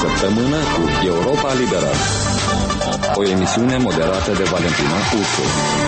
săptămână cu Europa Liberă. O emisiune moderată de Valentina Ursu.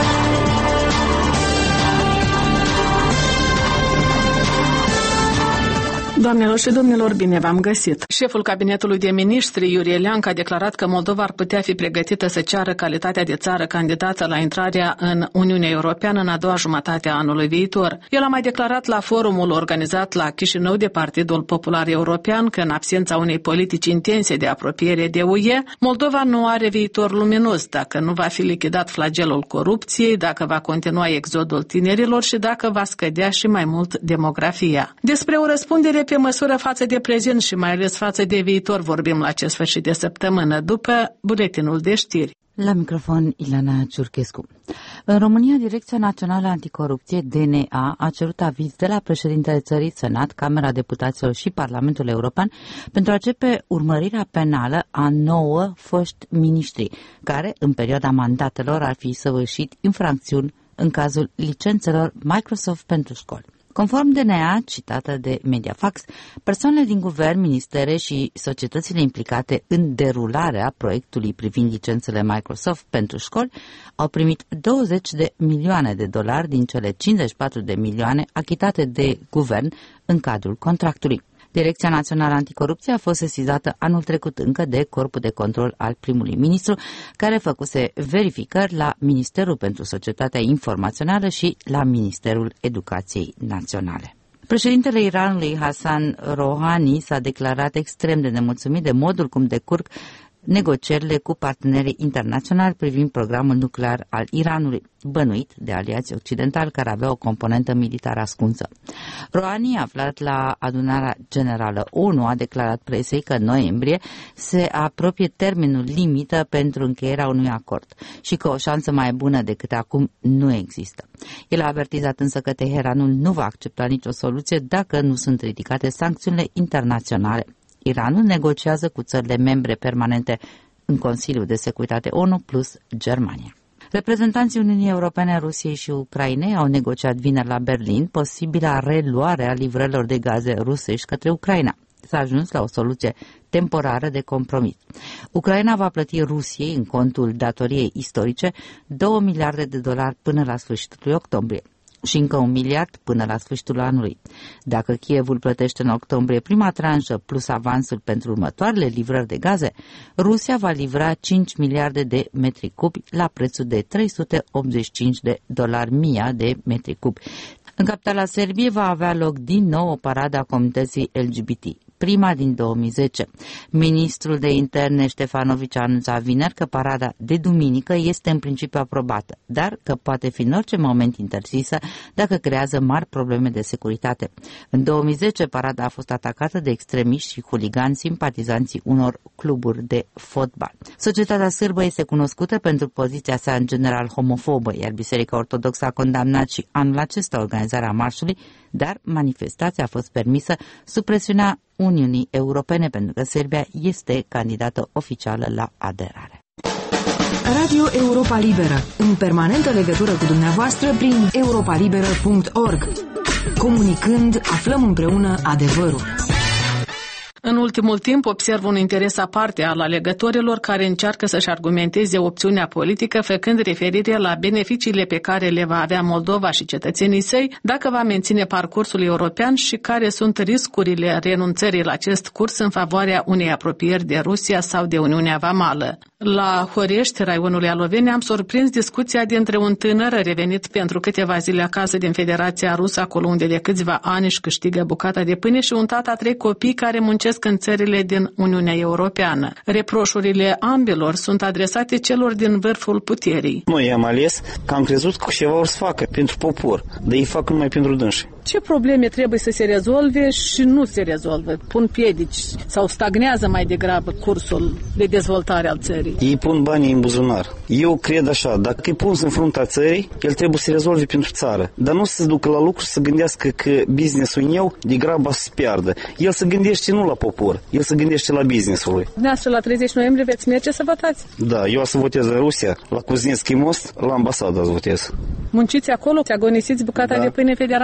Doamnelor și domnilor, bine v-am găsit. Șeful Cabinetului de Miniștri, Iurie Leancă, a declarat că Moldova ar putea fi pregătită să ceară calitatea de țară candidată la intrarea în Uniunea Europeană în a doua jumătate a anului viitor. El a mai declarat la forumul organizat la Chișinău de Partidul Popular European că în absența unei politici intense de apropiere de UE, Moldova nu are viitor luminos dacă nu va fi lichidat flagelul corupției, dacă va continua exodul tinerilor și dacă va scădea și mai mult demografia. Despre o răspundere pe măsură față de prezent și mai ales față de viitor vorbim la acest sfârșit de săptămână, după buletinul de știri. La microfon, Ilana Ciurchescu. În România, Direcția Națională Anticorupție, DNA, a cerut aviz de la președintele țării, Senat, Camera Deputaților și Parlamentul European pentru a începe urmărirea penală a 9 foști miniștri, care, în perioada mandatelor, ar fi săvârșit infracțiuni în cazul licențelor Microsoft pentru școli. Conform DNA, citată de Mediafax, persoanele din guvern, ministere și societățile implicate în derularea proiectului privind licențele Microsoft pentru școli au primit 20 de milioane de dolari din cele 54 de milioane achitate de guvern în cadrul contractului. Direcția Națională Anticorupție a fost sesizată anul trecut încă de Corpul de Control al primului ministru, care făcuse verificări la Ministerul pentru Societatea Informațională și la Ministerul Educației Naționale. Președintele Iranului, Hassan Rouhani, s-a declarat extrem de nemulțumit de modul cum decurg negocierile cu partenerii internaționali privind programul nuclear al Iranului, bănuit de aliații occidentali care avea o componentă militară ascunsă. Rouhani, aflat la adunarea generală ONU, a declarat presei că în noiembrie se apropie termenul limită pentru încheierea unui acord și că o șansă mai bună decât acum nu există. El a avertizat însă că Teheranul nu va accepta nicio soluție dacă nu sunt ridicate sancțiunile internaționale. Iranul negociază cu țările membre permanente în Consiliul de Securitate ONU plus Germania. Reprezentanții Uniunii Europene, Rusiei și Ucrainei au negociat vineri la Berlin posibila reluare a livrărilor de gaze rusești către Ucraina. S-a ajuns la o soluție temporară de compromis. Ucraina va plăti Rusiei, în contul datoriei istorice, 2 miliarde de dolari până la sfârșitul lui octombrie și încă 1 miliard până la sfârșitul anului. Dacă Kievul plătește în octombrie prima tranșă plus avansul pentru următoarele livrări de gaze, Rusia va livra 5 miliarde de metri cubi la prețul de 385 de dolari mia de metri cubi. În capitala Serbiei va avea loc din nou o paradă a comunității LGBT, prima din 2010. Ministrul de Interne Ștefanovici a anunțat vineri că parada de duminică este în principiu aprobată, dar că poate fi în orice moment interzisă dacă creează mari probleme de securitate. În 2010, parada a fost atacată de extremiști și huligani simpatizanții unor cluburi de fotbal. Societatea sârbă este cunoscută pentru poziția sa în general homofobă, iar Biserica Ortodoxă a condamnat și anul acesta organizarea marșului, dar manifestația a fost permisă sub presiunea Uniunii Europene pentru că Serbia este candidată oficială la aderare. Radio Europa Liberă, în permanentă legătură cu dumneavoastră prin europalibera.org. Comunicând, aflăm împreună adevărul. În ultimul timp observ un interes aparte al alegătorilor care încearcă să-și argumenteze opțiunea politică făcând referire la beneficiile pe care le va avea Moldova și cetățenii săi dacă va menține parcursul european și care sunt riscurile renunțării la acest curs în favoarea unei apropieri de Rusia sau de Uniunea Vamală. La Horești, raionul Aloveni, am surprins discuția dintre un tânăr revenit pentru câteva zile acasă din Federația Rusă, acolo unde de câțiva ani își câștigă bucata de pâine, și un tată a 3 copii care muncesc în țările din Uniunea Europeană. Reproșurile ambilor sunt adresate celor din vârful puterii. Noi am ales că am crezut că ceva o să facă pentru popor, dar ei fac numai pentru dânsi. Ce probleme trebuie să se rezolve și nu se rezolvă? Pun piedici sau stagnează mai degrabă cursul de dezvoltare al țării? Ei pun banii în buzunar. Eu cred așa, dacă îi pun în fruntea țării, el trebuie să rezolve pentru țară. Dar nu să se ducă la lucru să gândească că business-ul eu degrabă să se piardă. El se gândește nu la popor, el se gândește la business-ul lui. Dumneavoastră la 30 noiembrie veți merge să votați? Da, eu o să votez în Rusia, la Kuznetski most, la ambasada să votez. Munciți acolo? Agonisiți bucata de pâine Federația Rusă?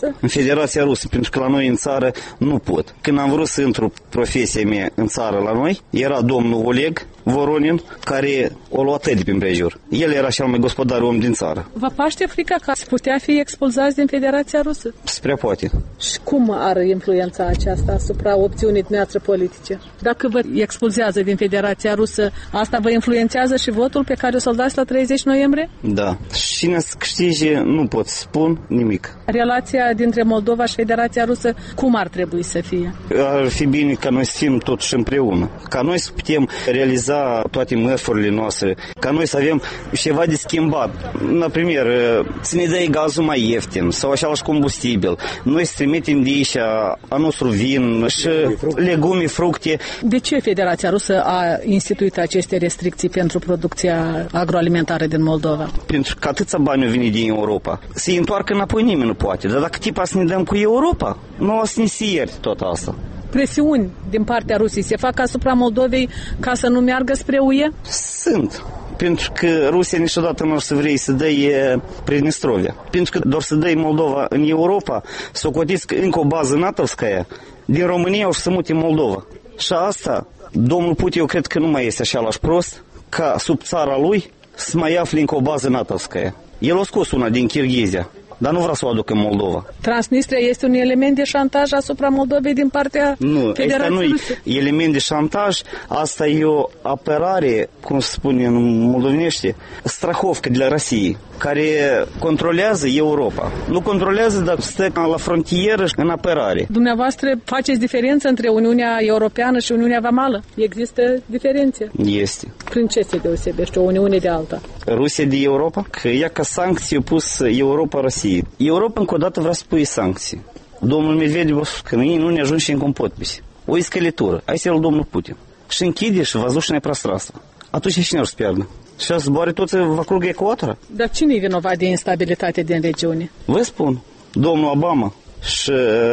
Rusă? În Federația Rusă, pentru că la noi în țară nu pot. Când am vrut să intru profesia mea în țară la noi, era domnul Oleg Voronin, care o lua tăi de pe împrejur. El era cel mai gospodar om din țară. Vă paște frica că ați putea fi expulzați din Federația Rusă? Se prea poate. Și cum are influența aceasta asupra opțiunii noastre politice? Dacă vă expulzează din Federația Rusă, asta vă influențează și votul pe care o să-l dați la 30 noiembrie? Da. Cine să câștige, nu pot să spun nimic. Relația dintre Moldova și Federația Rusă, cum ar trebui să fie? Ar fi bine ca noi să fim totuși împreună. Ca noi să putem realiza toate mărfurile noastre, ca noi să avem ceva de schimbat. La primar, să ne dai gazul mai ieftin sau același combustibil. Noi să trimitem de aici a nostru vin și legume, fructe. De ce Federația Rusă a instituit aceste restricții pentru producția agroalimentară din Moldova? Pentru că atâția bani au venit din Europa. Să-i întoarcă înapoi nimeni nu poate. Dar dacă tipa să ne dăm cu Europa, nu o să ne se ierte tot asta. Presiuni din partea Rusiei se fac asupra Moldovei ca să nu meargă spre UE? Sunt. Pentru că Rusia niciodată nu o să vrei să dai Pridnestrovia. Pentru că doar să dai Moldova în Europa, să o cotiți încă o bază NATO-vskaya, din România o să mute în Moldova. Și asta, domnul Putin, eu cred că nu mai este așa prost ca sub țara lui să mai afle încă o bază NATO-vskaya. El a scos una din Kirghizia, dar nu vrea să o aducă în Moldova. Transnistria este un element de șantaj asupra Moldovei din partea Federației Ruse? Nu, element de șantaj, asta e o apărare, cum se spune în moldovenește, strahovcă de la Rusiei, care controlează Europa. Nu controlează, dar stă la frontieră și în apărare. Dumneavoastră faceți diferență între Uniunea Europeană și Uniunea Vamală? Există diferențe? Este. Prin ce se deosebește o Uniune de alta? Rusia de Europa? Că ea ca sancții a pus Europa Rusiei. Europa încă o dată vrea să pui sancții. Domnul Medvedev a spus că nu ne ajunge încă în podpis. O iscălitură. Hai să-l domnul Putin. Și închide și văzușine пространство. Atunci cine o să pierdă? Și să zboare toți văcrug ecuatora? Dar cine e vinovat de instabilitate din regiune? Vă spun, domnul Obama și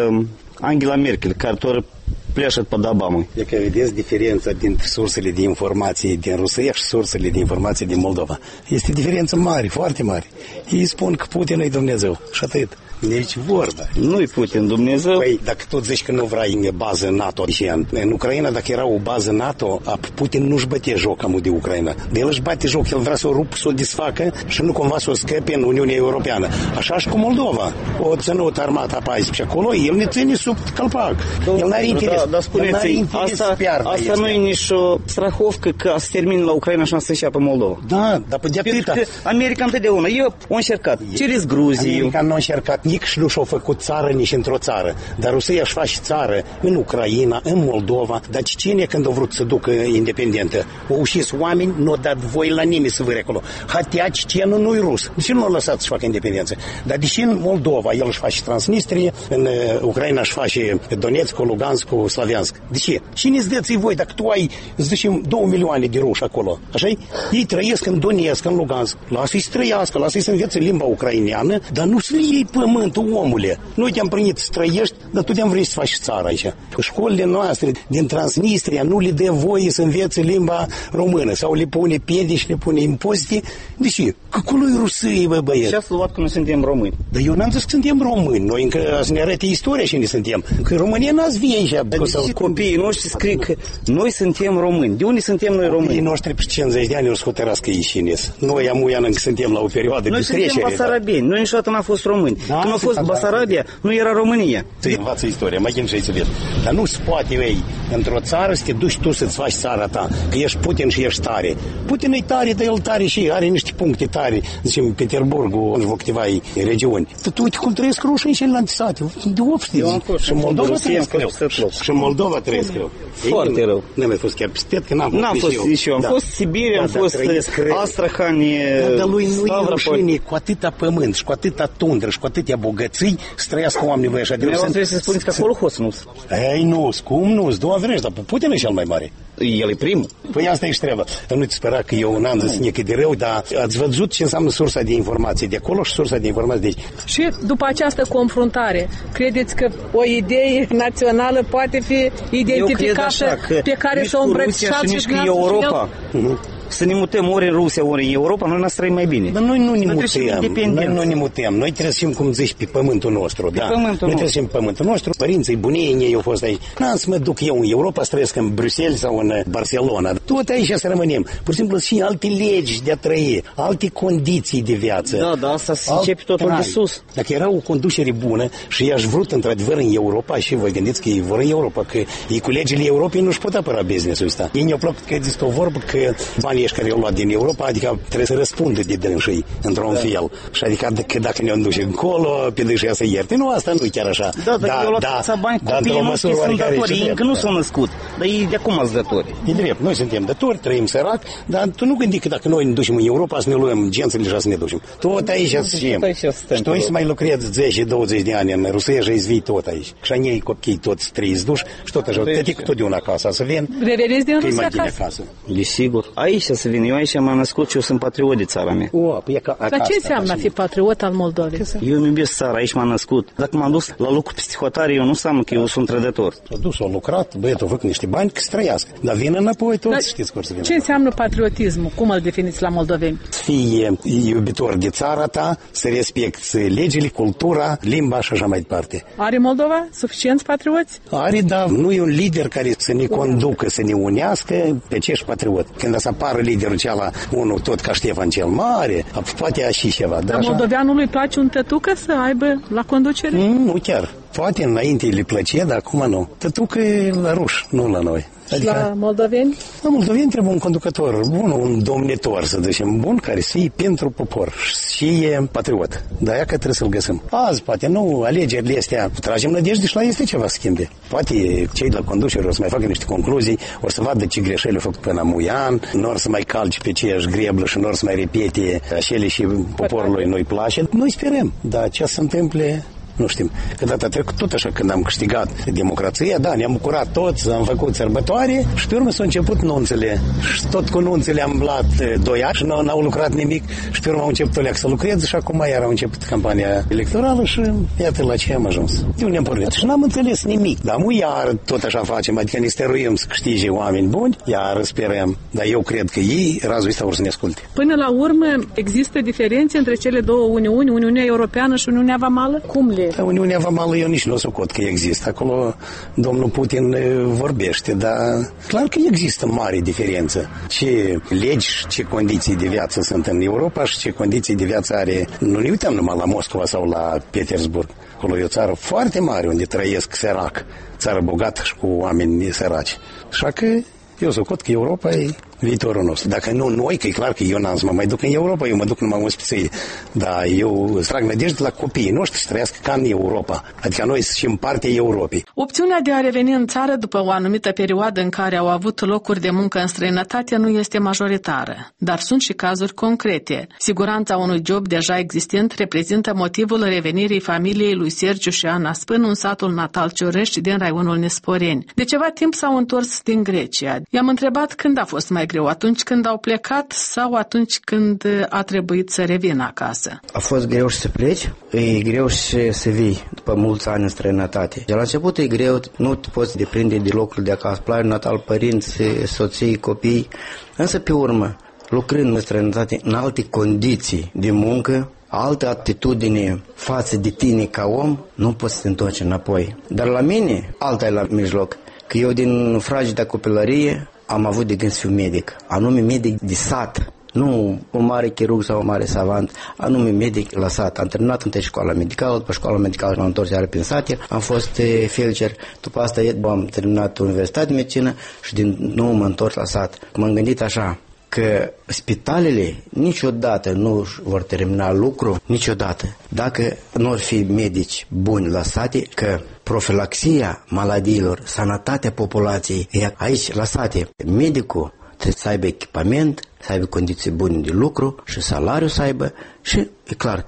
Angela Merkel, care tot pleașă pe Obama. E că vedeți diferența dintre sursele de informații din Rusia și sursele de informații din Moldova. Este diferență mare, foarte mare. Ei spun că Putin e Dumnezeu și atât. Nici vorba. Nu-i Putin Dumnezeu. Păi, dacă tu zici că nu vrei bază NATO, în Ucraina, dacă era o bază NATO, Putin nu-și bătea joc amul de Ucraina. De el își bate joc, el vrea să o rup, să o desfacă și nu cumva să o scăpe în Uniunea Europeană. Așa și cu Moldova. O ținut armata pe aici și acolo, el ne ține sub calpac. El n-are interes. Dar spuneți, asta nu e nici o strahovcă că se termină la Ucraina și să ieșea pe Moldova. Da, dar pe de-atâta. America întotdeauna, eu o încercat. Cereți Gruzii. America nu a încercat nici și nu și-a făcut țară nici într-o țară. Dar Rusia își face țară în Ucraina, în Moldova. Dar cine când a vrut să ducă independentă? Au ușis oameni, nu a dat voi la nimeni să vâre acolo. Hatea Cecenu nu-i rus. De ce nu l-a lăsat să facă independență? Dar deși în Moldova el își face Transnistrie, în Ucraina își face Donetsk, Lugansk, Slaviansk. De ce? Cine îți dă-ți voi dacă tu ai, zicem, 2 milioane de ruși acolo? Așa-i? Ei trăiesc în Donetsk, în Lugansk. Lasă-i să trăiască, lasă-i să învețe limba ucraineană, dar nu să le iei pământul, omule. Noi te-am primit să trăiești, dar tu te-am vrut să faci țara aici. Școlile noastre din Transnistria nu le dă voie să învețe limba română sau le pune piedici, le pune impozite. De ce? Că acolo e Rusiei, bă, băieți. Și ați luat că noi suntem români. Dar eu n-am zis că suntem români. Noi încă să ne arăte istoria și ne suntem. Că România n-ați vie aici. Copiii noștri scriu că noi suntem români. De unde suntem noi români? Copiii noștri pe 50 de ani o să hotărască ieșinis. Noi amuian încă suntem la o perioadă noi de trecere. Noi suntem basarabeni. Noi niciodată n-am fost români. Da, când a fost Basarabia, nu era România. Să învață istoria, mai gând și să vezi. Dar nu se poate, ei, într-o țară să te duci tu să-ți faci țara ta, că ești Putin și ești tare. Putin e tare, dar el tare și are niște puncte tare, zicem, Peterburgul, în câteva regiuni. Tu uite cum trăiesc rușii și în sate. De obște. Și în Moldova trăiesc rău. Și în Moldova trăiesc rău. Foarte rău. Nu mi-a fost chiar peste, că n-am fost nici eu. Am fost Sibiria, am fost Astrahani, dar lui nu e rușine cu atâta pământ și cu atâta tundră și cu atâtea bogății să trăiască oamenii voi așa de rău. Trebuie să spuneți că acolo hoț nu. Ei, nu, cum nu, două vrești, dar Putin e cel mai mare. El e primul. Păi asta e și treaba. Nu-ți spera că eu n-am zis nici de rău, dar ați văzut ce înseamnă sursa de informații de acolo și sursa de informații de aici. Și după această confruntare, credeți că o idee națională poate fi identificată pe care s-o îmbrățișat și Europa? Să ne mutăm ori în Rusia, ori în Europa, noi ne trăim mai bine. Dar noi nu ne mutăm. Noi trebuie să fim, cum zici, pe pământul nostru. Noi trebuie să fim pe pământul nostru. Părinții, bunii ei au fost aici. N-am să mă duc eu în Europa, să trăiesc în Bruxelles sau în Barcelona. Tot aici să rămânem. Pur și simplu și alte legi de a trăi, alte condiții de viață. Da, asta se începe totul de sus. Dacă era o conducere bună și i-aș vrut într-adevăr în Europa, și voi gândiți că ei vor în Europa, că ei cu legile Europei nu-și pot apăra business-ul ăsta. Ei ne-au plăcut că există o vorbă că banii ăștia care i-au luat din Europa, adică trebuie să răspundă de dânsii într-un fel. Și adică că dacă ne-au duce încolo, pe dânsii să ierte. Nu, asta nu e chiar așa. Da, dacă i-au luat bani copiii noștri sunt datori, încă nu s-au născut. Dar ei de acum sunt datori. E drept, noi suntem datori, trăim sărac, dar tu nu gândi că dacă noi ne ducem în Europa să ne luăm gențele și să ne ducem. Tot aici să fim. Și tu să mai lucrezi 10-20 de ani în Rusia și îți vii tot aici. Și a ei copii toți trăiți duși și tot așa. Tătic totdeauna acasă să vin. Reveniți din Rusia acasă? Desigur. Aici să vin. Eu aici m-am născut și eu sunt patriot de țara mea. Dar ce înseamnă a fi patriot al Moldovei? Eu îmi iubesc țara, aici m-am născut. Dacă m-am dus la lucru peste hotare, eu nu înseamnă că eu sunt trădător. S-a dus, a lucrat, băietul a făcut niște bani, că să trăiască. Dar vin înapoi, toți știți cum să vină. Ce înseamnă patriotismul? Cum îl definiți la moldoveni? Să fii iubitor de țara ta, să respecti legile, cultura, limba și așa mai departe. Are Moldova suficienți patrioți? Are, dar nu e un lider care să ne conducă, să ne unească pe ce ești patriot. Când să apară liderul ceala, unul tot ca Ștefan cel Mare, poate a și ceva. Dar moldoveanului îi place un tătucă să aibă la conducere? Nu chiar. Poate înainte le plăcea, dar acum nu. Tătucă e la ruși, nu la noi. Adică, la moldoveni? La moldoveni trebuie un conducător bun, un domnitor, să zicem, bun, care să fie pentru popor și e patriot. De-aia că trebuie să-l găsim. Azi, poate nu, alegerile astea, tragem nădejde și la este ceva schimbe. Poate cei de la conducere o să mai facă niște concluzii, o să vadă ce greșeli au făcut până muian, nu or să mai calci pe aceeași greblă și nu or să mai repete acele și poporului nu-i place. Noi sperăm, dar ce se întâmple... Nu știm. Că data trecută, tot așa, când am câștigat democrația, da, ne-am bucurat toți, am făcut sărbătoare și pe urmă s-au început nunțele. Și tot cu nunțele am blat 2 ani și n-au lucrat nimic și pe urmă au început oleac să lucreze și acum iar au început campania electorală și iată la ce am ajuns. De unde am pornit? Și n-am înțeles nimic. Dar nu iar tot așa facem, adică ne stăruim să câștige oameni buni, iar sperăm. Dar eu cred că ei, razul ăsta, vor să ne asculte. Până la urmă, există diferențe între cele două Uniuni, Uniunea Europeană și Uniunea Vamală? Cum le? Uniunea Vamală eu nici nu o socot că există. Acolo domnul Putin vorbește, dar clar că există mare diferență. Ce legi, ce condiții de viață sunt în Europa și ce condiții de viață are. Nu ne uităm numai la Moscova sau la Petersburg. Acolo e o țară foarte mare unde trăiesc sărac. Țară bogată și cu oameni săraci. Așa că eu socot că Europa e viitorul nostru. Dacă nu noi, că e clar că eu n-am să mă mai duc în Europa, eu mă duc numai în spiței. Dar eu îți trag nădejde la copiii noștri să trăiască ca în Europa. Adică noi suntem partea Europei. Opțiunea de a reveni în țară după o anumită perioadă în care au avut locuri de muncă în străinătate nu este majoritară, dar sunt și cazuri concrete. Siguranța unui job deja existent reprezintă motivul revenirii familiei lui Sergiu și Ana Spân în satul natal Ciorești din raionul Nesporeni. De ceva timp s-au întors din Grecia. I-am întrebat când a fost mai greu, atunci când au plecat sau atunci când a trebuit să revină acasă? A fost greu și să pleci, e greu și să vii după mulți ani în străinătate. De la început e greu, nu te poți deprinde de locul de acasă, plai natal, părinți, soții, copii, însă pe urmă, lucrând în străinătate în alte condiții de muncă, altă atitudine față de tine ca om, nu poți să te întorci înapoi. Dar la mine, alta e la mijloc, că eu din fragida copilărie am avut de gând să fiu medic, anume medic de sat, nu un mare chirurg sau un mare savant, anume medic la sat. Am terminat întâi școala medicală, după școala medicală m-am întors iară prin sate, am fost felger, după asta am terminat universitatea de medicină și din nou m-am întors la sat. M-am gândit așa, că spitalele niciodată nu vor termina lucru, niciodată, dacă nu ar fi medici buni la sate, că profilaxia maladiilor, sănătatea populației e aici la sate. Medicul trebuie să aibă echipament, să aibă condiții bune de lucru și salariu să aibă și e clar că el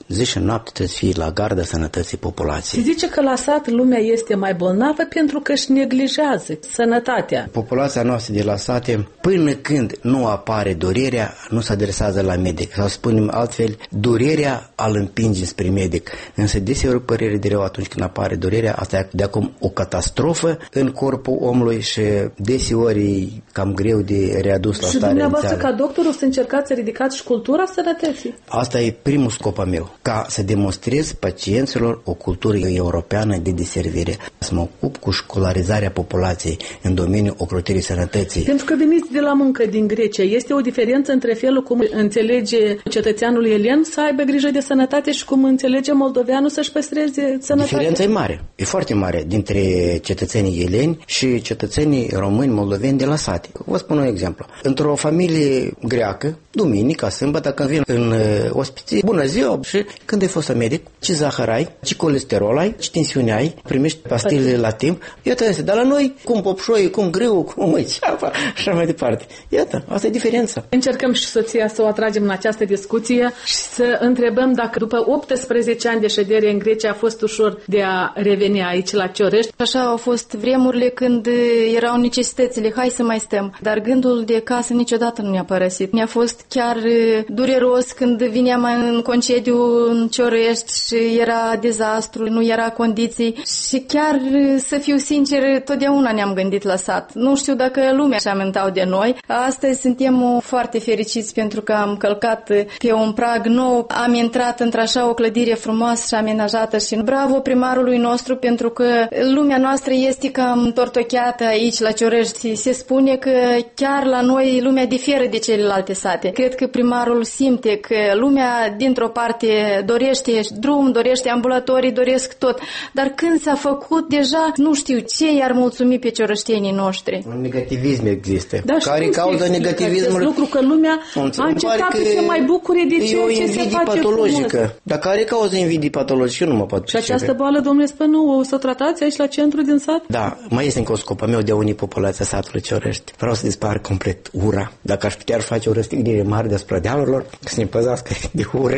zi și noapte trebuie să fie la garda sănătății populației. Se zice că la sat lumea este mai bolnavă pentru că își neglijează sănătatea. Populația noastră de la sate, până când nu apare durerea, nu se adresează la medic. Sau spunem altfel, durerea îl împinge spre medic. Însă deseori părere de rău atunci când apare durerea, asta e de acum o catastrofă în corpul omului și deseori e cam greu de readus la stare inițială. Și dumneavoastră ca doctor o să încercați să ridicați și cultura sănătății? Asta e primul scop al meu, ca să demonstrez pacienților o cultură europeană de deservire. Să mă ocup cu școlarizarea populației în domeniul ocrotirii sănătății. Pentru că veniți de la muncă din Grecia, este o diferență între felul cum înțelege cetățeanul elen să aibă grijă de sănătate și cum înțelege moldoveanul să-și păstreze sănătatea? Diferența e mare, e foarte mare dintre cetățenii eleni și cetățenii români moldoveni de la sate. Vă spun un exemplu. Într-o familie greacă, duminica, sâmbătă, când vin în ospiție, bună ziua, și când ai fost la medic, ce zahăr ai, ce colesterol ai, ce tensiune ai, primești pastilele la timp. Iată asta, dar la noi, cum popșoi, cum greu, cum ceapa, și mai departe. Iată, asta e diferența. Încercăm și soția să o atragem în această discuție și să întrebăm dacă după 18 ani de ședere în Grecia a fost ușor de a reveni aici la Ciorești. Așa au fost vremurile când erau necesitățile, hai să mai stăm. Dar gândul de casă niciodată nu mi-a părăsit. Mi-a fost chiar dureros când vineam în concediu în Ciorești și era dezastru, nu era condiții și chiar, să fiu sincer, totdeauna ne-am gândit la sat. Nu știu dacă lumea și amintau de noi. Astăzi suntem foarte fericiți pentru că am călcat pe un prag nou, am intrat într-așa o clădire frumoasă și amenajată și bravo primarului nostru pentru că lumea noastră este cam tortocheată aici la Ciorești. Se spune că chiar la noi lumea diferă de celelalte sate. Cred că primarul simte că lumea dintr-o parte dorește drum, dorește ambulatorii, doresc tot. Dar când s-a făcut deja, nu știu ce i-ar mulțumi pe cioreștenii noștri. Un negativism există. Da, care cauza negativismul? Lucru că lumea a încetat să se mai bucure de ceea ce se face patologică. frumos. Dar care cauza invidii patologice? Eu nu mă pot Și această boală, domnule Spănu, o să o tratați aici la centru din sat? Da, mai este încă o scopă meu de a uni populația satului Ciorești. Vreau să dispară complet ura. Dacă aș putea face o răstignire mare deasupra dealurilor, să ne păzească de ură.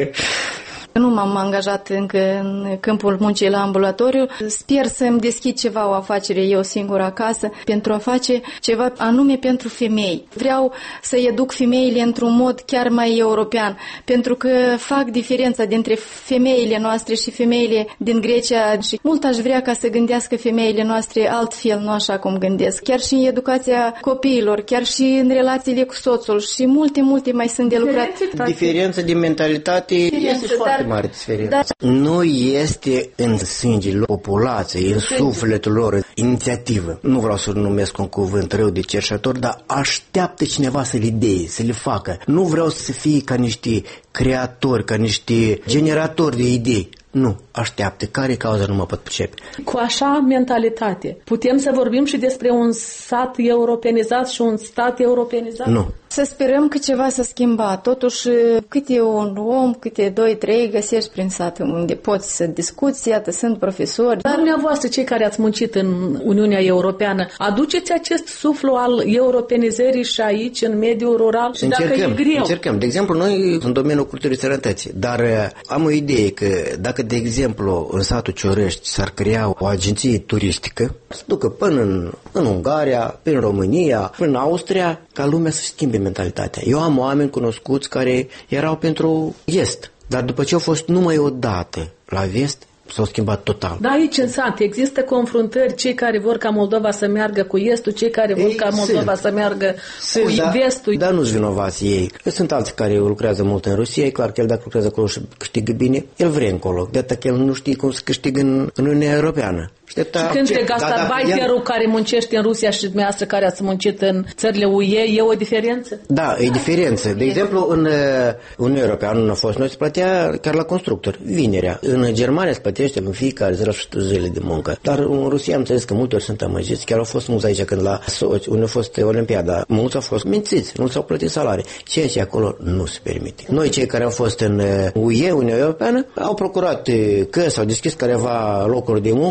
Nu m-am angajat încă în câmpul muncii la ambulatoriu. Sper să-mi deschid ceva, o afacere eu singură acasă, pentru a face ceva anume pentru femei. Vreau să educ femeile într-un mod chiar mai european, pentru că fac diferența dintre femeile noastre și femeile din Grecia și mult aș vrea ca să gândească femeile noastre altfel, nu așa cum gândesc. Chiar și în educația copiilor, chiar și în relațiile cu soțul și multe mai sunt de lucrat. Diferența de mentalitate este foarte mare diferență. Da. Nu este în sângele populației, în sufletul lor, inițiativă. Nu vreau să numesc un cuvânt rău de cerșător, dar așteaptă cineva să le idei, să le facă. Nu vreau să fie ca niște creatori, ca niște generatori de idei. Nu, așteaptă. Care cauza nu mă pot pricepe? Cu așa mentalitate, putem să vorbim și despre un sat europenizat și un stat europenizat? Nu. Să sperăm că ceva s-a schimbat. Totuși, câte un om, câte 2-3 găsești prin sat unde poți să discuți, iată, sunt profesori. Dar dumneavoastră, cei care ați muncit în Uniunea Europeană, aduceți acest suflu al europenizării și aici, în mediul rural? Și dacă e greu? Încercăm. De exemplu, noi în domeniul culturii sănătății, dar am o idee că dacă, de exemplu, în satul Ciorești s-ar crea o agenție turistică, să ducă până în Ungaria, prin România, până în Austria, ca lumea să schimbe mentalitatea. Eu am oameni cunoscuți care erau pentru est, dar după ce au fost numai o dată la vest, s-au schimbat total. Da, aici în sat există confruntări, cei care vor ca Moldova să meargă cu estul, cei care vor ca Moldova să meargă cu vestul. Dar nu-s vinovați ei. Sunt alții care lucrează mult în Rusia, e clar că el dacă lucrează acolo și câștigă bine, el vrea încolo. De atât că el nu știe cum să câștigă în Uniunea Europeană. Și când gastarbeiterul care muncește în Rusia și dumneavoastră care ați muncit în țările UE, e o diferență? Da, e diferență. De exemplu, în Uniunea Europeană, a fost noi se plătea chiar la constructori, vinerea. În Germania se plătește în fiecare zi la zile de muncă. Dar în Rusia am înțeles că multe ori sunt amăgiți. Chiar au fost mulți aici când la Sochi, unde a fost Olimpiada, mulți au fost mințiți, nu s-au plătit salarii. Ceea ce acolo nu se permite. Noi, cei care am fost în UE, Uniunea Europeană, au procurat că s-au deschis careva locuri de muncă, afaceri,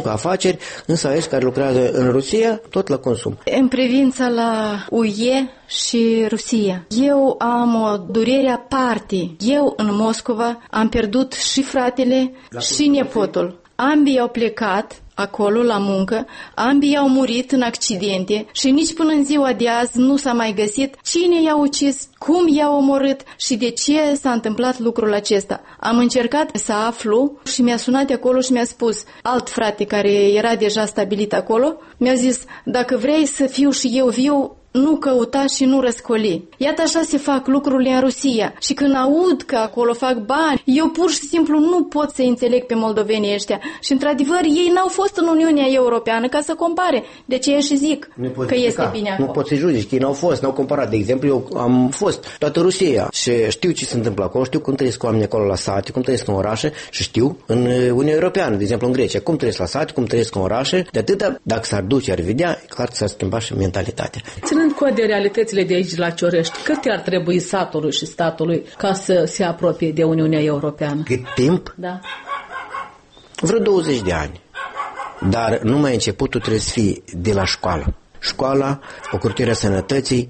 afaceri, însă aici care lucrează în Rusia, tot la consum. În privința la UE și Rusia, eu am o durere aparte. Eu în Moscova am pierdut și fratele și nepotul. Ambii au plecat acolo la muncă, ambii au murit în accidente și nici până în ziua de azi nu s-a mai găsit cine i-a ucis, cum i-a omorât și de ce s-a întâmplat lucrul acesta. Am încercat să aflu și mi-a sunat de acolo și mi-a spus alt frate care era deja stabilit acolo, mi-a zis, dacă vrei să fiu și eu viu, nu căuta și nu răscoli. Iată așa se fac lucrurile în Rusia. Și când aud că acolo fac bani, eu pur și simplu nu pot să înțeleg pe moldovenii ăștia. Și într-adevăr, ei n-au fost în Uniunea Europeană ca să compare. De ce și zic că este bine acolo. Nu pot să-i judici, ei n-au comparat. De exemplu, eu am fost toată Rusia și știu ce se întâmplă acolo, știu cum trăiesc oamenii acolo la sate, cum trăiesc în orașe și știu în Uniunea Europeană, de exemplu în Grecia, cum trăiesc la sate, cum trăiesc în orașe. De atâta, dacă s-ar duce, ar vedea, e clar că s-ar schimba și mentalitatea. Ținând cont de realitățile de aici la Ciorești, cât ar trebui satului și statului ca să se apropie de Uniunea Europeană? Cât timp? Da. Vreo 20 de ani. Dar numai începutul trebuie să fie de la școală. Școala, ocrotirea sănătății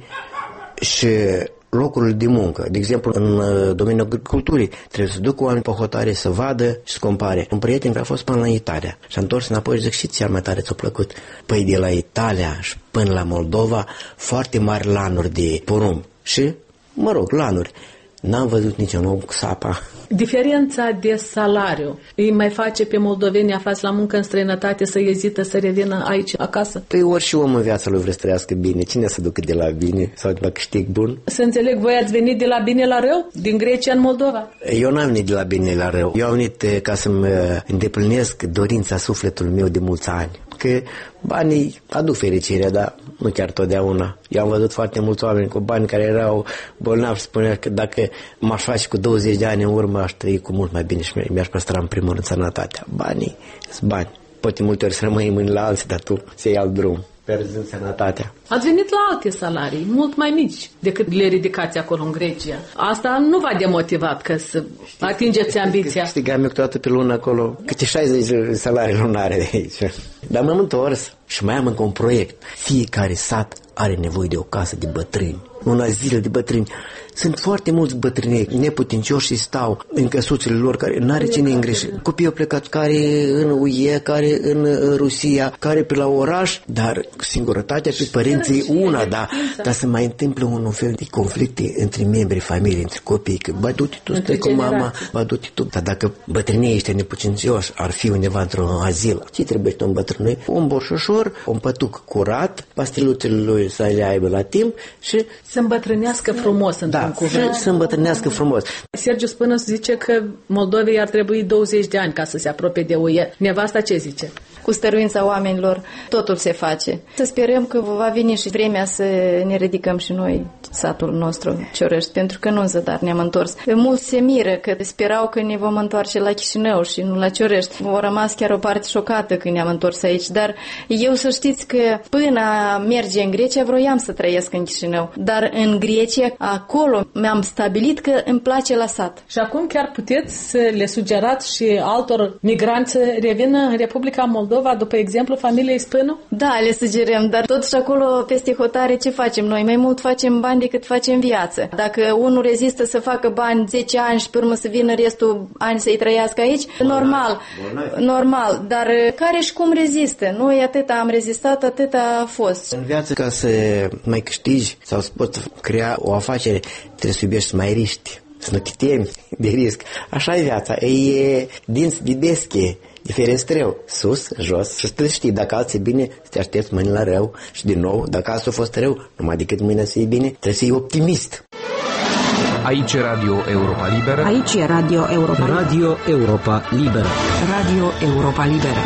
și locurile de muncă. De exemplu, în domeniul agriculturii trebuie să ducă oameni pe hotare să vadă și să compare. Un prieten care a fost până la Italia și a întors înapoi și zic, și ți-a mai tare ți-a plăcut? Păi de la Italia și până la Moldova, foarte mari lanuri de porumb. Și, mă rog, lanuri. N-am văzut niciun om cu sapa. Diferența de salariu îi mai face pe moldoveni aflați la muncă în străinătate să ezită să revină aici acasă? Păi ori și om în viața lui vrea să trăiască bine. Cine să ducă de la bine sau de la câștig bun? Să înțeleg, voi ați venit de la bine la rău? Din Grecia în Moldova? Eu n-am venit de la bine la rău. Eu am venit ca să-mi îndeplinesc dorința sufletului meu de mulți ani. Că banii aduc fericirea, dar nu chiar totdeauna. Eu am văzut foarte mulți oameni cu bani care erau bolnavi și spunea că dacă m-aș face cu 20 de ani în urmă, aș trăi cu mult mai bine și mi-aș păstra în primul rând sănătatea. Banii sunt bani. Poate multe ori să rămâi mâini la alții, dar tu să iei alt drum, pierzând sănătatea. Ați venit la alte salarii, mult mai mici decât le ridicați acolo în Grecia. Asta nu v-a demotivat că să atingeți ambiția? Câștigam eu câteodată pe lună acolo câte 60 salarii lunare de aici. Dar m-am întors și mai am încă un proiect. Fiecare sat are nevoie de o casă de bătrâni, un azil de bătrâni. Sunt foarte mulți bătrâni neputincioși și stau în căsuțele lor care n-are cine îngriși. Copiii au plecat care în UE, care în Rusia, care pe la oraș, dar singurătatea pe părinții una, dar se mai întâmplă un fel de conflicte între membrii familiei, între copii, că bă, du-te tu, stai cu mama, bă, du-te tu. Dar dacă bătrânii ăștia neputincioși ar fi undeva într-un azil, ce trebuie să un bătrânui? Un borșoșor, un pătuc curat, pastiluțele lui să le aibă la timp și să îmbătrânească frumos într-un cuvânt. Să îmbătrânească frumos. Sergiu Spănuț zice că Moldovei ar trebui 20 de ani ca să se apropie de UE. Nevasta ce zice? Cu stăruința oamenilor totul se face. Să sperăm că va veni și vremea să ne ridicăm și noi satul nostru Ciorești, pentru că nu în zadar ne-am întors. Mulți se miră că sperau că ne vom întoarce la Chișinău și nu la Ciorești. Au rămas chiar o parte șocată când ne-am întors aici, dar eu să știți că până a merge în Grecia vroiam să trăiesc în Chișinău, dar în Grecia, acolo mi-am stabilit că îmi place la sat. Și acum chiar puteți să le sugerați și altor migranți să revină în Republica Moldova, după exemplu familiei Spânu? Da, le sugerăm, dar totuși acolo peste hotare ce facem noi? Mai mult facem bani decât facem viață. Dacă unul rezistă să facă bani 10 ani și pe urmă să vină restul ani să-i trăiască aici, normal, dar care și cum rezistă? Noi atâta am rezistat, atâta a fost. În viață, ca să mai câștigi sau să poți crea o afacere, trebuie să iubești să mai riști, să nu te temi de risc. Așa e viața, e dinți de besche, de ferestreu, sus, jos, și să știi, dacă alții e bine, să te aștepți mâine la rău și din nou, dacă alții a fost rău, numai decât mâine să fie bine, trebuie să fii optimist. Aici e Radio Europa Liberă. Aici e Radio Europa Liberă. Radio Europa Liberă. Radio Europa Liberă.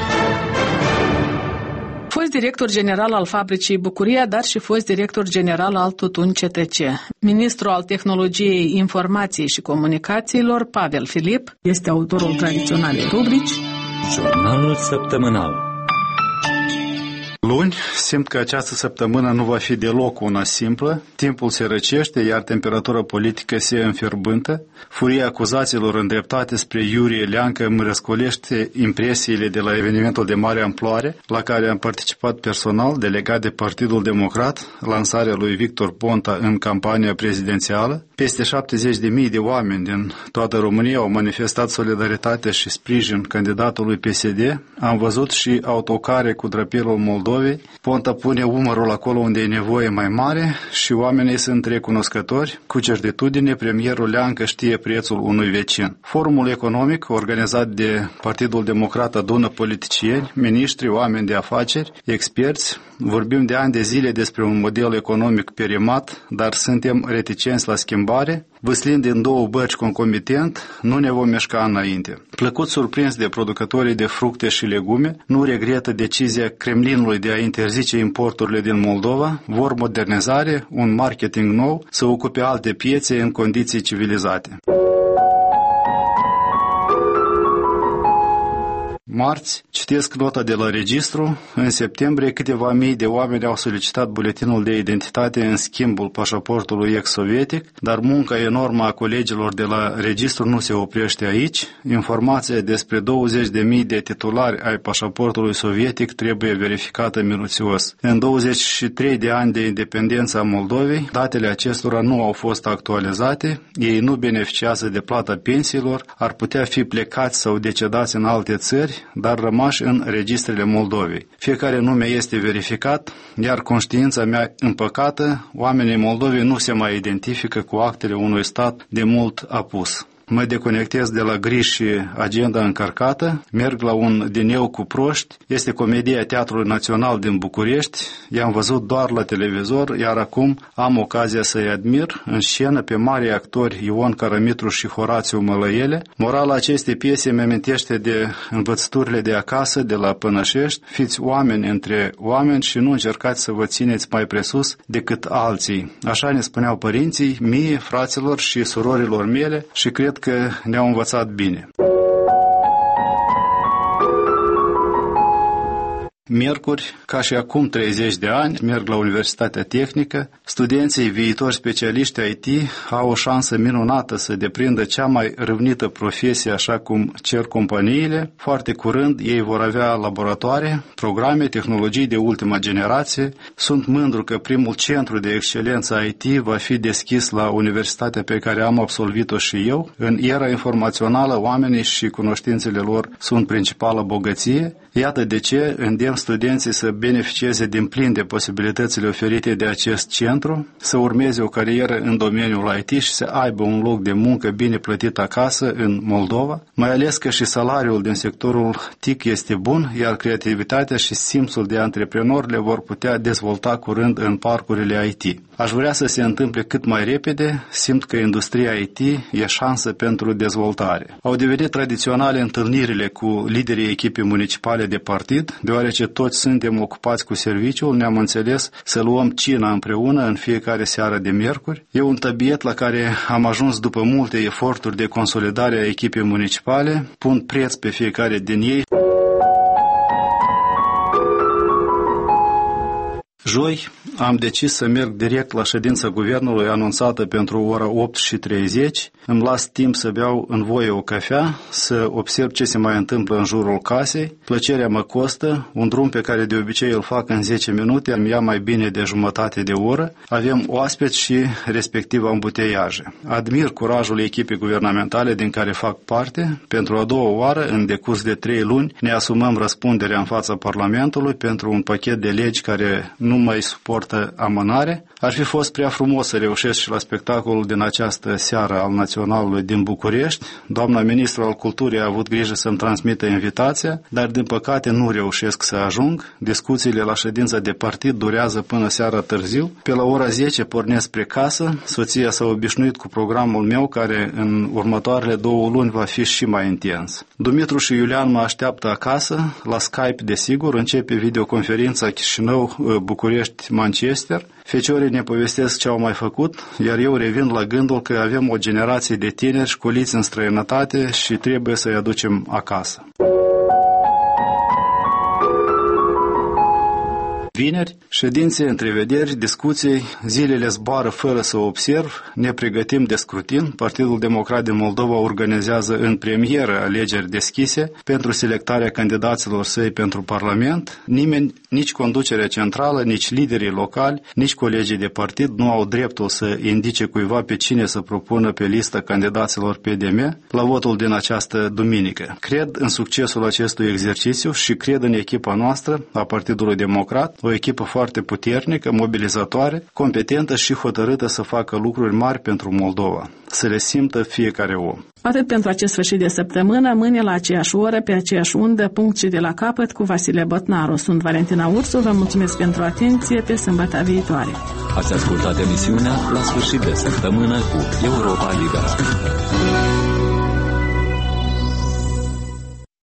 Fost director general al Fabricii Bucuria, dar și fost director general al Tutun CTC. Ministru al Tehnologiei Informației și Comunicațiilor, Pavel Filip, este autorul tradiționalei rubrici Jurnalul săptămânal. Luni, simt că această săptămână nu va fi deloc una simplă, timpul se răcește, iar temperatura politică se înfierbântă, furia acuzațiilor îndreptate spre Iurie Leancă îmi răscolește impresiile de la evenimentul de mare amploare, la care am participat personal, delegat de Partidul Democrat, lansarea lui Victor Ponta în campania prezidențială. Peste 70.000 de oameni din toată România au manifestat solidaritate și sprijin candidatului PSD. Am văzut și autocare cu drapelul Moldovei. Ponta pune umărul acolo unde e nevoie mai mare și oamenii sunt recunoscători. Cu certitudine, premierul Leancă știe prețul unui vecin. Forumul economic, organizat de Partidul Democrat, adună politicieni, miniștri, oameni de afaceri, experți. Vorbim de ani de zile despre un model economic perimat, dar suntem reticenți la schimbare. Văslind din două bărci concomitent, nu ne vom mișca înainte. Plăcut surprins de producătorii de fructe și legume, nu regretă decizia Kremlinului de a interzice importurile din Moldova, vor modernizare, un marketing nou, să ocupe alte piețe în condiții civilizate. Marți, citesc nota de la registru. În septembrie, câteva mii de oameni au solicitat buletinul de identitate în schimbul pașaportului ex-sovietic, dar munca enormă a colegilor de la registru nu se oprește aici. Informația despre 20.000 de titulari ai pașaportului sovietic trebuie verificată minuțios. În 23 de ani de independență a Moldovei, datele acestora nu au fost actualizate, ei nu beneficiază de plata pensiilor, ar putea fi plecați sau decedați în alte țări, dar rămași în registrele Moldovei. Fiecare nume este verificat, iar conștiința mea împăcată, oamenii Moldovei nu se mai identifică cu actele unui stat de mult apus. Mă deconectez de la griji și agenda încărcată, merg la un dineu cu proști, este comedia Teatrului Național din București, i-am văzut doar la televizor, iar acum am ocazia să-i admir în scenă pe mari actori Ion Caramitru și Horațiu Mălăiele. Morala acestei piese mi amintește de învățăturile de acasă, de la Pănășești, fiți oameni între oameni și nu încercați să vă țineți mai presus decât alții. Așa ne spuneau părinții, mie, fraților și surorilor mele și cred că ne-au învățat bine. Miercuri, ca și acum 30 de ani, merg la Universitatea Tehnică. Studenții viitori specialiști IT au o șansă minunată să deprindă cea mai râvnită profesie, așa cum cer companiile. Foarte curând ei vor avea laboratoare, programe, tehnologii de ultima generație. Sunt mândru că primul centru de excelență IT va fi deschis la universitatea pe care am absolvit-o și eu. În era informațională, oamenii și cunoștințele lor sunt principala bogăție. Iată de ce îndemn studenții să beneficieze din plin de posibilitățile oferite de acest centru, să urmeze o carieră în domeniul IT și să aibă un loc de muncă bine plătit acasă, în Moldova, mai ales că și salariul din sectorul TIC este bun, iar creativitatea și simțul de antreprenor le vor putea dezvolta curând în parcurile IT. Aș vrea să se întâmple cât mai repede, simt că industria IT e șansă pentru dezvoltare. Au devenit tradiționale întâlnirile cu liderii echipei municipale de partid, deoarece toți suntem ocupați cu serviciul, ne-am înțeles să luăm cina împreună în fiecare seară de miercuri. E un tabiet la care am ajuns după multe eforturi de consolidare a echipei municipale, pun preț pe fiecare din ei. Joi am decis să merg direct la ședința guvernului anunțată pentru ora 8:30. Îmi las timp să beau în voie o cafea, să observ ce se mai întâmplă în jurul casei. Plăcerea mă costă, un drum pe care de obicei îl fac în 10 minute, îmi ia mai bine de jumătate de oră. Avem oaspeți și respectiv ambuteiaje. Admir curajul echipei guvernamentale din care fac parte. Pentru a doua oară, în decurs de 3 luni, ne asumăm răspunderea în fața Parlamentului pentru un pachet de legi care nu mai suportă amânare. Ar fi fost prea frumos să reușesc și la spectacolul din această seară al Naționalului din București. Doamna ministru al Culturii a avut grijă să-mi transmită invitația, dar din păcate nu reușesc să ajung. Discuțiile la ședința de partid durează până seara târziu. Pe la ora 10 pornesc spre casă. Soția s-a obișnuit cu programul meu, care în următoarele 2 luni va fi și mai intens. Dumitru și Iulian mă așteaptă acasă, la Skype desigur, începe videoconferința Chișinău-București-Manchester. Feciorii ne povestesc ce au mai făcut, iar eu revin la gândul că avem o generație de tineri școliți în străinătate și trebuie să-i aducem acasă. vineri, ședințe, întrevederi, discuții, zilele zboară fără să observ, ne pregătim de scrutin. Partidul Democrat din Moldova organizează în premieră alegeri deschise pentru selectarea candidaților săi pentru Parlament. Nimeni, nici conducerea centrală, nici liderii locali, nici colegii de partid nu au dreptul să indice cuiva pe cine să propună pe lista candidaților PDM la votul din această duminică. Cred în succesul acestui exercițiu și cred în echipa noastră a Partidului Democrat, o echipă foarte puternică, mobilizatoare, competentă și hotărâtă să facă lucruri mari pentru Moldova, să le simtă fiecare om. Atât pentru acest sfârșit de săptămână, mâine la aceeași oră, pe aceeași undă, punct și de la capăt cu Vasile Botnaru. Sunt Valentina Ursu, vă mulțumesc pentru atenție, pe sâmbătă viitoare. Ați ascultat emisiunea La sfârșit de săptămână cu Europa Liberă.